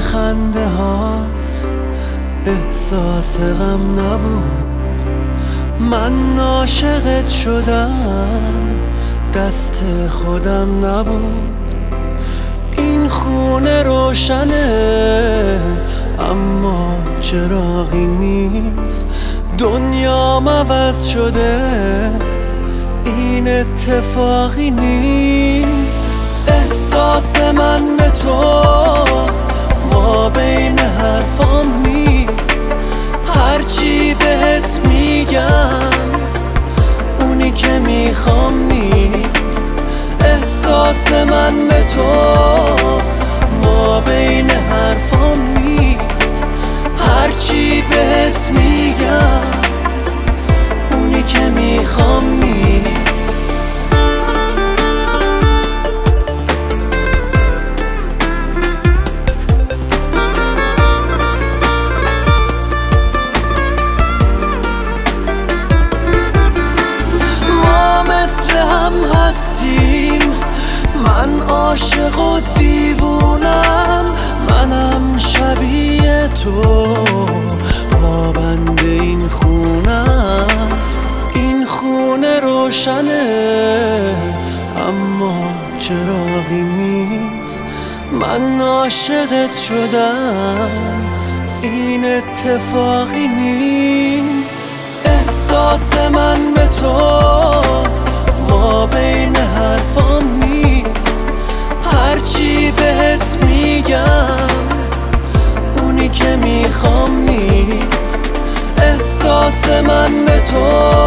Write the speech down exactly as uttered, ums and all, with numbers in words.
خنده هات احساس غم نبود. من عاشقت شدم دست خودم نبود. این خونه روشنه اما چراغی نیست. دنیام عوض شده این اتفاقی نیست. احساس من به تو ما بین حرفام نیست. هرچی بهت میگم اونی که میخوام نیست. احساس من به تو ما بین حرفام نیست. هرچی بهت میگم اونی که میخوام نیست. من عاشق و دیوونم، منم شبیه تو پابند این خونم. این خونه روشنه اما چراغی نیست. من عاشقت شدم این اتفاقی نیست. احساس من به تو ما بین حرفام نیست. هرچی بهت میگم اونی که میخوام نیست. احساس من به تو